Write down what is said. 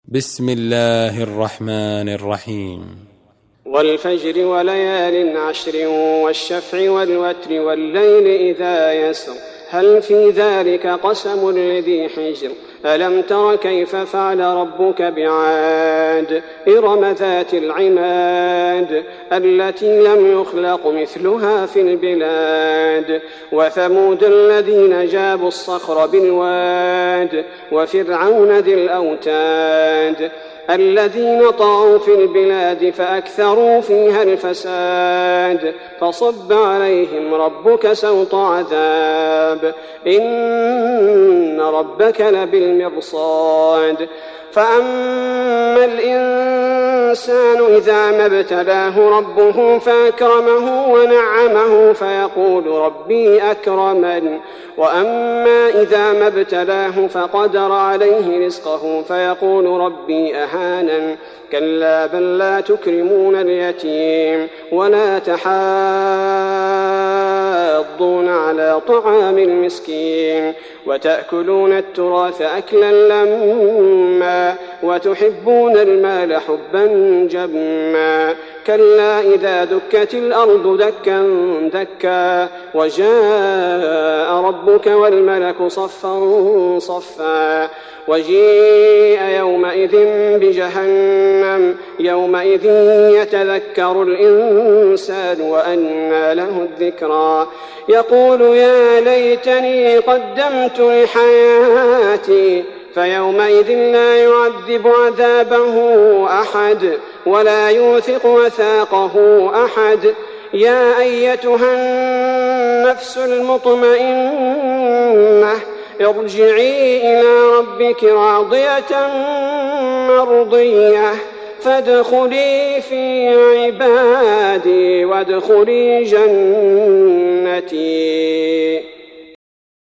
بسم الله الرحمن الرحيم. والفجر وليال عشر والشفع والوتر والليل إذا يسر هل في ذلك قسم لذي حجر ألم تر كيف فعل ربك بعاد إرم ذات العماد التي لم يخلق مثلها في البلاد وثمود الذين جابوا الصخر بالواد وفرعون ذي الأوتاد الذين طغوا في البلاد فأكثروا فيها الفساد فصب عليهم ربك سوط عذاب إن ربك لبالمرصاد فأما الإنسان إذا ما ابتلاه ربه فأكرمه ونعمه فيقول ربي أكرمن وأما إذا ما ابتلاه فقدر عليه رزقه فيقول ربي أهانن كلا بل لا تكرمون اليتيم ولا تحاضون على طعام المسكين وتأكلون التراث أكلا لما وتحبون المال حبا جما كلا إذا دكت الأرض دكا دكا وجاء ربك والملك صفا صفا وجيء يومئذ بجهنم يومئذ يتذكر الإنسان وأنى له الذكرى يقول يا ليتني قدمت لحياتي فيومئذ لا يعذب عذابه أحد ولا يوثق وثاقه أحد يا أيتها النفس المطمئنة ارجعي إلى ربك راضية مرضية فادخلي في عبادي وادخلي جنتي.